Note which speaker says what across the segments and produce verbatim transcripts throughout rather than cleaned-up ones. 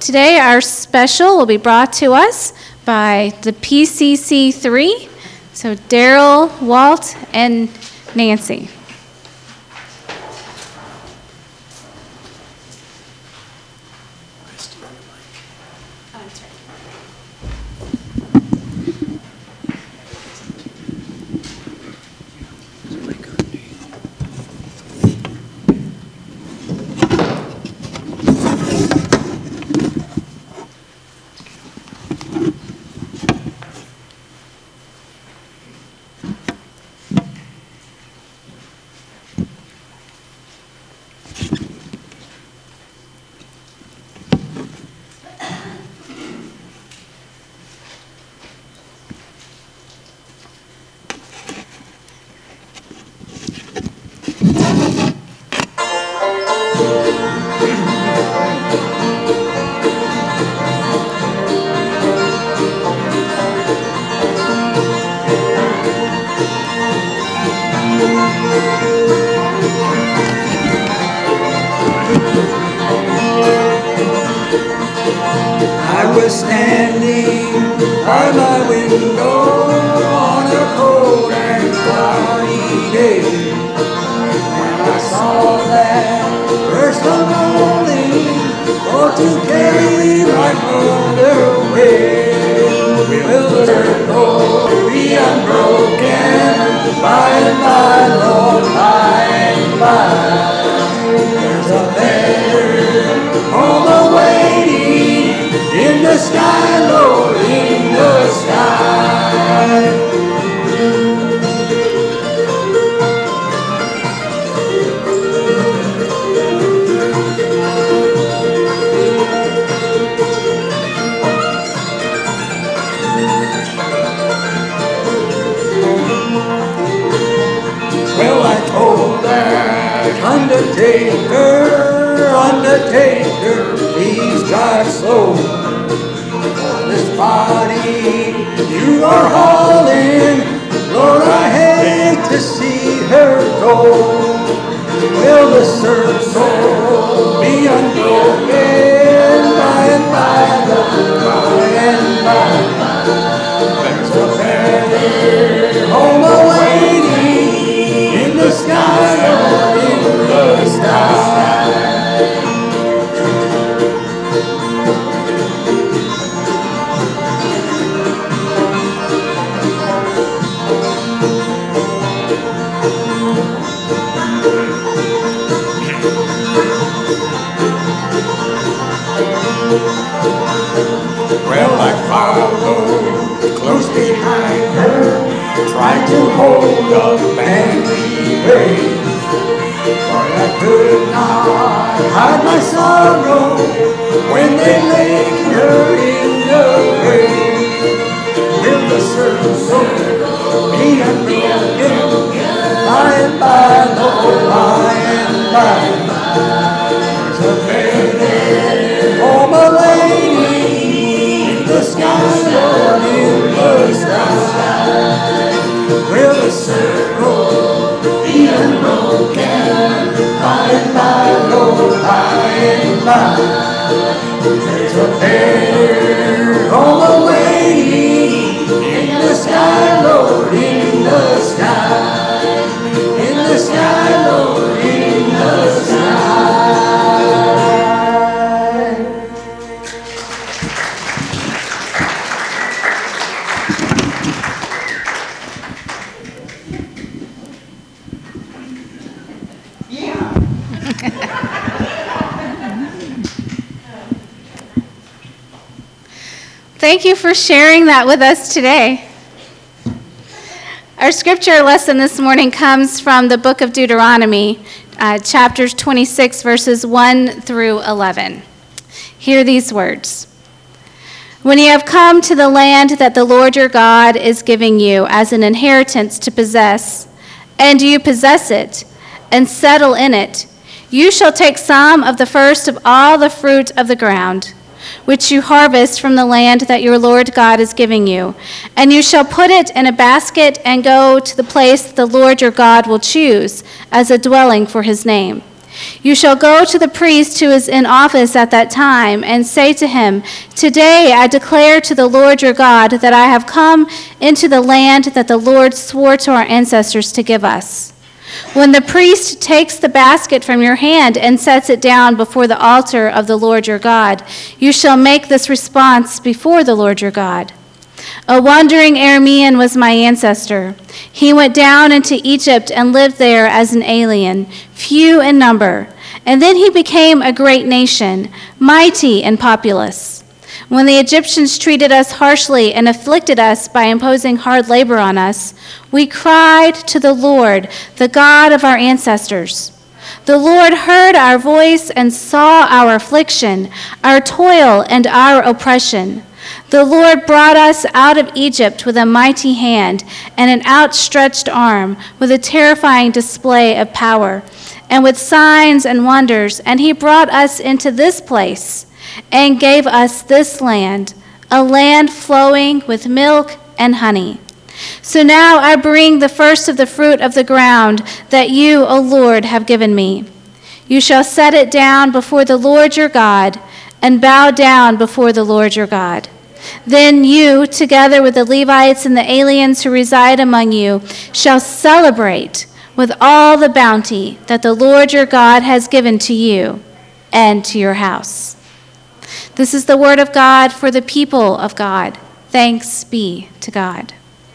Speaker 1: Today our special will be brought to us by the P C C three, so Daryl, Walt, and Nancy. Thank you for sharing that with us today. Our scripture lesson this morning comes from the book of Deuteronomy, uh, chapters twenty-six, verses one through eleven. Hear these words. When you have come to the land that the Lord your God is giving you as an inheritance to possess, and you possess it and settle in it, you shall take some of the first of all the fruit of the ground, which you harvest from the land that your Lord God is giving you. And you shall put it in a basket and go to the place the Lord your God will choose as a dwelling for his name. You shall go to the priest who is in office at that time and say to him, Today I declare to the Lord your God that I have come into the land that the Lord swore to our ancestors to give us. When the priest takes the basket from your hand and sets it down before the altar of the Lord your God, you shall make this response before the Lord your God. A wandering Aramean was my ancestor. He went down into Egypt and lived there as an alien, few in number. And then he became a great nation, mighty and populous. When the Egyptians treated us harshly and afflicted us by imposing hard labor on us, we cried to the Lord, the God of our ancestors. The Lord heard our voice and saw our affliction, our toil and our oppression. The Lord brought us out of Egypt with a mighty hand and an outstretched arm, with a terrifying display of power, and with signs and wonders. And he brought us into this place and gave us this land, a land flowing with milk and honey. So now I bring the first of the fruit of the ground that you, O Lord, have given me. You shall set it down before the Lord your God, and bow down before the Lord your God. Then you, together with the Levites and the aliens who reside among you, shall celebrate with all the bounty that the Lord your God has given to you and to your house. This is the word of God for the people of God. Thanks be to God.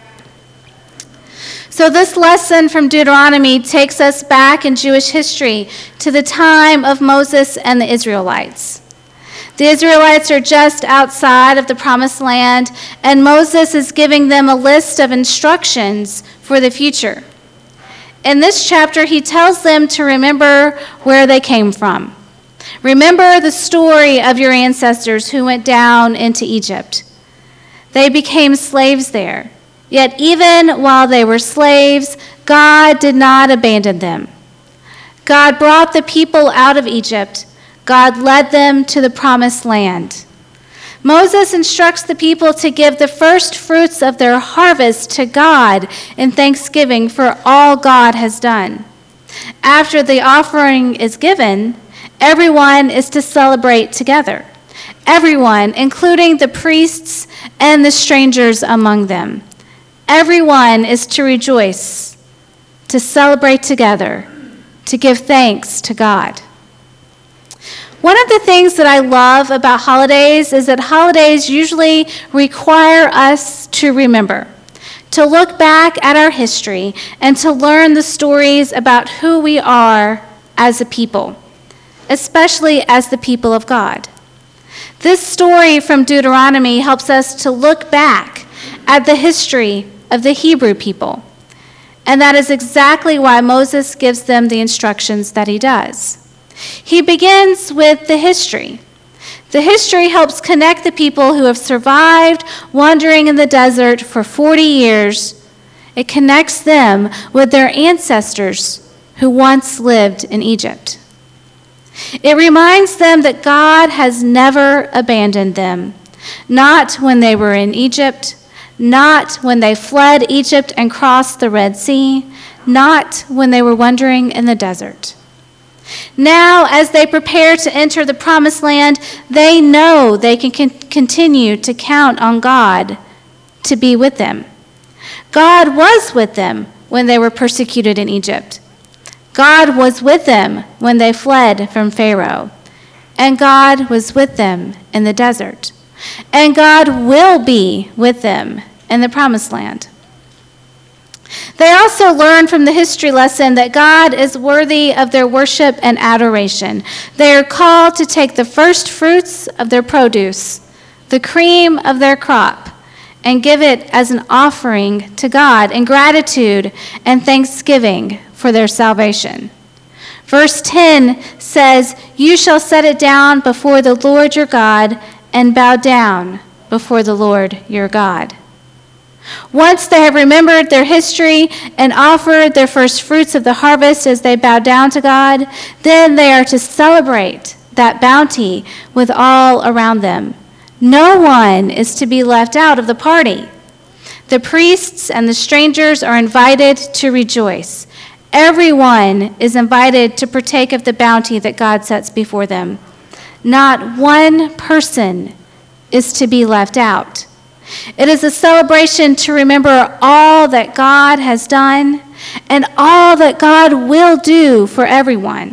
Speaker 1: So this lesson from Deuteronomy takes us back in Jewish history to the time of Moses and the Israelites. The Israelites are just outside of the promised land, and Moses is giving them a list of instructions for the future. In this chapter, he tells them to remember where they came from. Remember the story of your ancestors who went down into Egypt. They became slaves there. Yet even while they were slaves, God did not abandon them. God brought the people out of Egypt. God led them to the promised land. Moses instructs the people to give the first fruits of their harvest to God in thanksgiving for all God has done. After the offering is given, everyone is to celebrate together. Everyone, including the priests and the strangers among them. Everyone is to rejoice, to celebrate together, to give thanks to God. One of the things that I love about holidays is that holidays usually require us to remember, to look back at our history, and to learn the stories about who we are as a people, especially as the people of God. This story from Deuteronomy helps us to look back at the history of the Hebrew people, and that is exactly why Moses gives them the instructions that he does. He begins with the history. The history helps connect the people who have survived wandering in the desert for forty years. It connects them with their ancestors who once lived in Egypt. It reminds them that God has never abandoned them, not when they were in Egypt, not when they fled Egypt and crossed the Red Sea, not when they were wandering in the desert. Now, as they prepare to enter the promised land, they know they can con- continue to count on God to be with them. God was with them when they were persecuted in Egypt. God was with them when they fled from Pharaoh. And God was with them in the desert. And God will be with them in the promised land. They also learn from the history lesson that God is worthy of their worship and adoration. They are called to take the first fruits of their produce, the cream of their crop, and give it as an offering to God in gratitude and thanksgiving for their salvation. Verse ten says, "You shall set it down before the Lord your God and bow down before the Lord your God." Once they have remembered their history and offered their first fruits of the harvest as they bow down to God, then they are to celebrate that bounty with all around them. No one is to be left out of the party. The priests and the strangers are invited to rejoice. Everyone is invited to partake of the bounty that God sets before them. Not one person is to be left out. It is a celebration to remember all that God has done and all that God will do for everyone.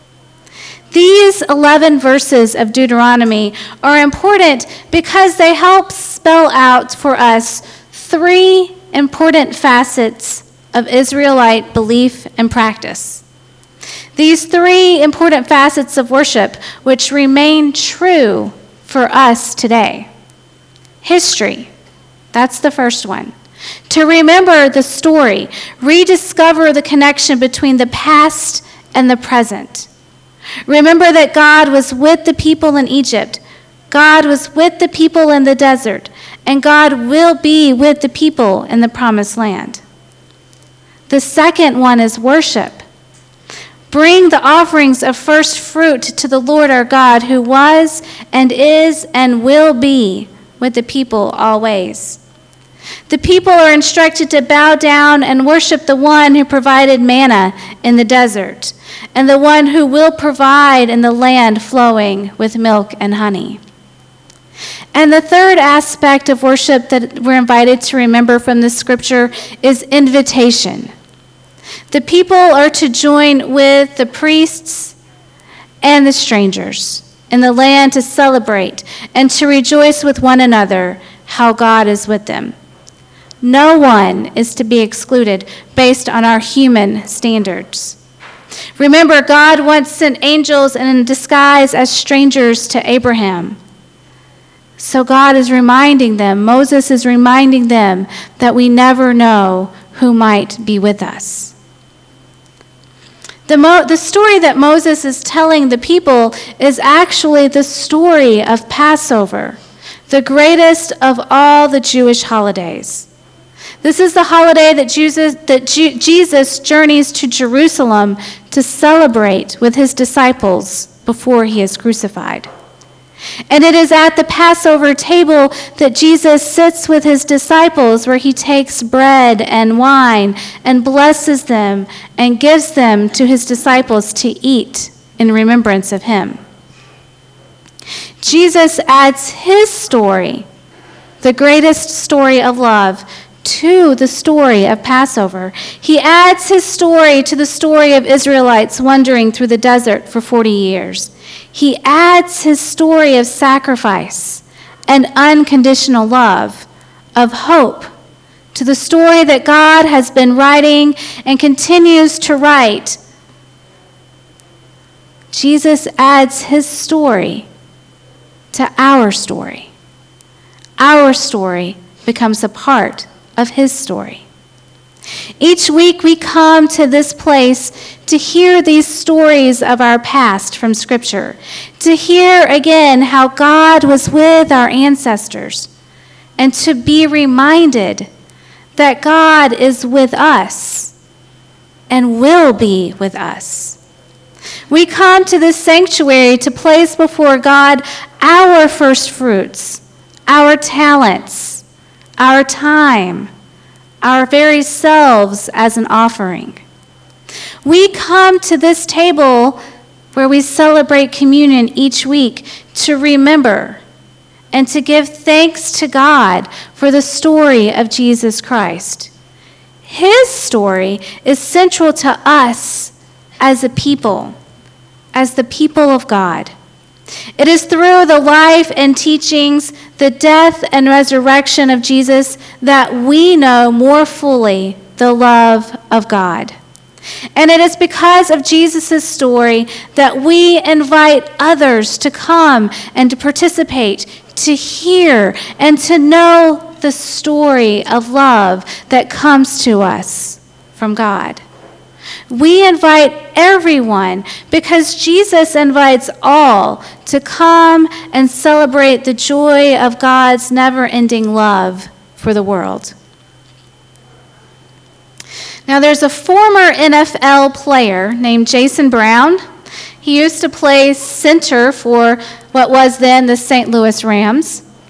Speaker 1: These eleven verses of Deuteronomy are important because they help spell out for us three important facets of Israelite belief and practice. These three important facets of worship which remain true for us today. History, that's the first one. To remember the story, rediscover the connection between the past and the present. Remember that God was with the people in Egypt, God was with the people in the desert, and God will be with the people in the promised land. The second one is worship. Bring the offerings of first fruit to the Lord our God, who was and is and will be with the people always. The people are instructed to bow down and worship the one who provided manna in the desert, and the one who will provide in the land flowing with milk and honey. And the third aspect of worship that we're invited to remember from the scripture is invitation. The people are to join with the priests and the strangers in the land to celebrate and to rejoice with one another how God is with them. No one is to be excluded based on our human standards. Remember, God once sent angels in disguise as strangers to Abraham. So God is reminding them, Moses is reminding them that we never know who might be with us. The, Mo- the story that Moses is telling the people is actually the story of Passover, the greatest of all the Jewish holidays. This is the holiday that Jesus, that Ju- Jesus journeys to Jerusalem to celebrate with his disciples before he is crucified. And it is at the Passover table that Jesus sits with his disciples, where he takes bread and wine and blesses them and gives them to his disciples to eat in remembrance of him. Jesus adds his story, the greatest story of love, to the story of Passover. He adds his story to the story of Israelites wandering through the desert for forty years. He adds his story of sacrifice and unconditional love, of hope, to the story that God has been writing and continues to write. Jesus adds his story to our story. Our story becomes a part of his story. Each week we come to this place to hear these stories of our past from Scripture, to hear again how God was with our ancestors, and to be reminded that God is with us and will be with us. We come to this sanctuary to place before God our first fruits, our talents, our time, our very selves as an offering. We come to this table where we celebrate communion each week to remember and to give thanks to God for the story of Jesus Christ. His story is central to us as a people, as the people of God. It is through the life and teachings, the death and resurrection of Jesus, that we know more fully the love of God. And it is because of Jesus' story that we invite others to come and to participate, to hear, and to know the story of love that comes to us from God. We invite everyone because Jesus invites all to come and celebrate the joy of God's never-ending love for the world. Now, there's a former N F L player named Jason Brown. He used to play center for what was then the Saint Louis Rams.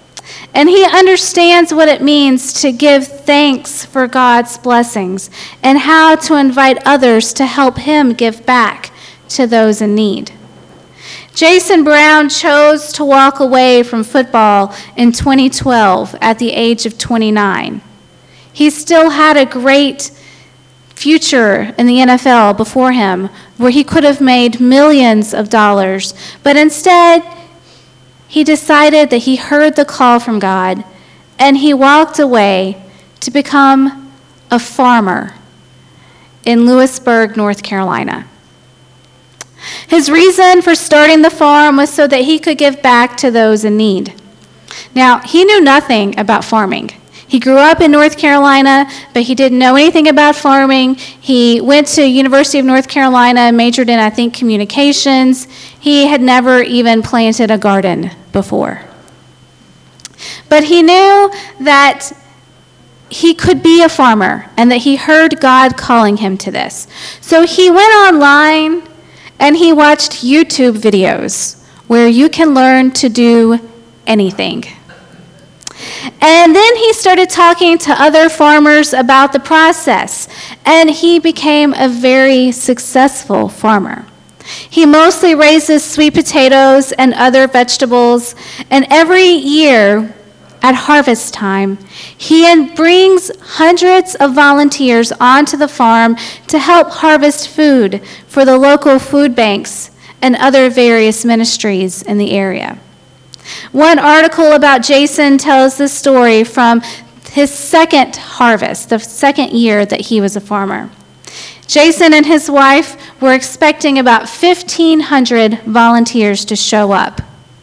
Speaker 1: And he understands what it means to give thanks for God's blessings and how to invite others to help him give back to those in need. Jason Brown chose to walk away from football in twenty twelve at the age of twenty-nine. He still had a great future in the N F L before him, where he could have made millions of dollars, but instead, he decided that he heard the call from God, and he walked away to become a farmer in Lewisburg, North Carolina. His reason for starting the farm was so that he could give back to those in need. Now, he knew nothing about farming. He grew up in North Carolina, but he didn't know anything about farming. He went to University of North Carolina and majored in, I think, communications. He had never even planted a garden before. But he knew that he could be a farmer and that he heard God calling him to this. So he went online and he watched YouTube videos where you can learn to do anything. And then he started talking to other farmers about the process, and he became a very successful farmer. He mostly raises sweet potatoes and other vegetables, and every year at harvest time, he brings hundreds of volunteers onto the farm to help harvest food for the local food banks and other various ministries in the area. One article about Jason tells the story from his second harvest, the second year that he was a farmer. Jason and his wife were expecting about fifteen hundred volunteers to show up.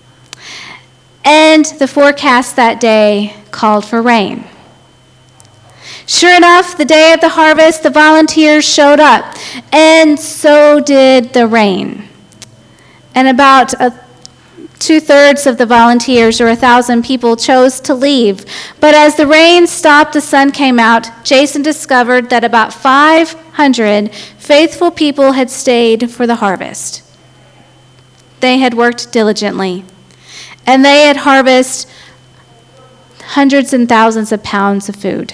Speaker 1: And the forecast that day called for rain. Sure enough, the day of the harvest, the volunteers showed up, and so did the rain. And about a Two-thirds of the volunteers, or a thousand people, chose to leave. But as the rain stopped, the sun came out. Jason discovered that about five hundred faithful people had stayed for the harvest. They had worked diligently, and they had harvested hundreds and thousands of pounds of food.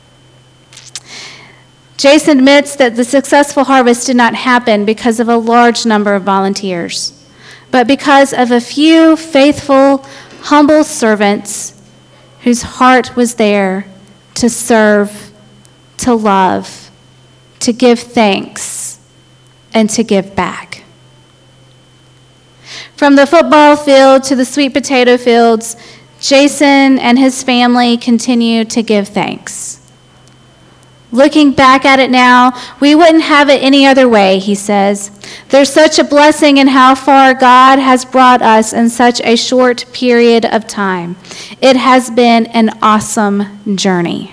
Speaker 1: Jason admits that the successful harvest did not happen because of a large number of volunteers, but because of a few faithful, humble servants whose heart was there to serve, to love, to give thanks, and to give back. From the football field to the sweet potato fields, Jason and his family continue to give thanks. Looking back at it now, we wouldn't have it any other way, he says. There's such a blessing in how far God has brought us in such a short period of time. It has been an awesome journey.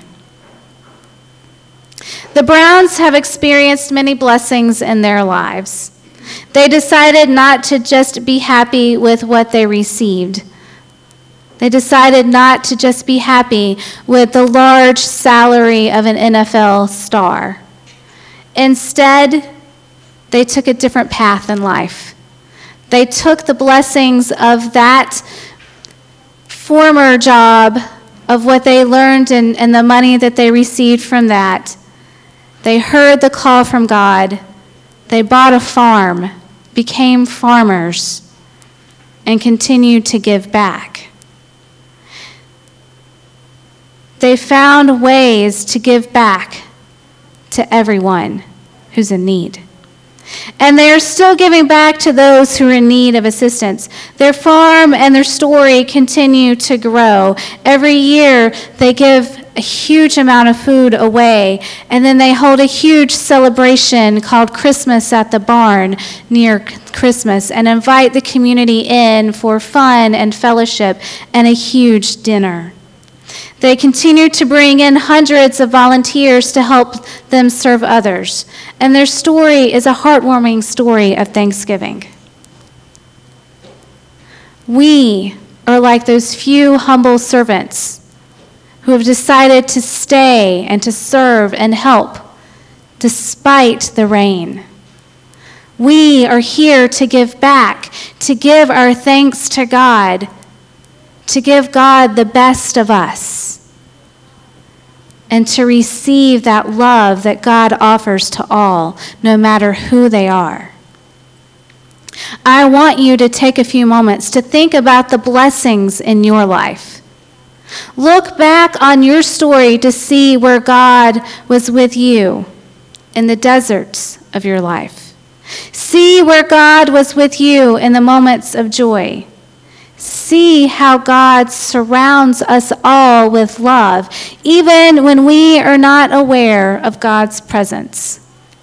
Speaker 1: The Browns have experienced many blessings in their lives. They decided not to just be happy with what they received. They decided not to just be happy with the large salary of an N F L star. Instead, they took a different path in life. They took the blessings of that former job, of what they learned and, and the money that they received from that. They heard the call from God. They bought a farm, became farmers, and continued to give back. They found ways to give back to everyone who's in need. And they are still giving back to those who are in need of assistance. Their farm and their story continue to grow. Every year they give a huge amount of food away, and then they hold a huge celebration called Christmas at the Barn near Christmas and invite the community in for fun and fellowship and a huge dinner. They continue to bring in hundreds of volunteers to help them serve others. And their story is a heartwarming story of Thanksgiving. We are like those few humble servants who have decided to stay and to serve and help despite the rain. We are here to give back, to give our thanks to God, to give God the best of us, and to receive that love that God offers to all, no matter who they are. I want you to take a few moments to think about the blessings in your life. Look back on your story to see where God was with you in the deserts of your life. See where God was with you in the moments of joy. See how God surrounds us all with love, even when we are not aware of God's presence.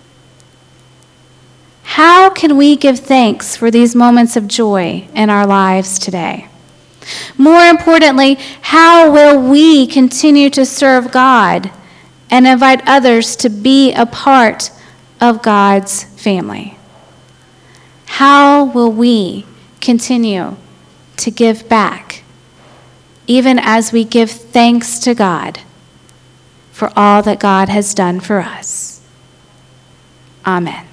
Speaker 1: How can we give thanks for these moments of joy in our lives today? More importantly, how will we continue to serve God and invite others to be a part of God's family? How will we continue to give back, even as we give thanks to God for all that God has done for us? Amen.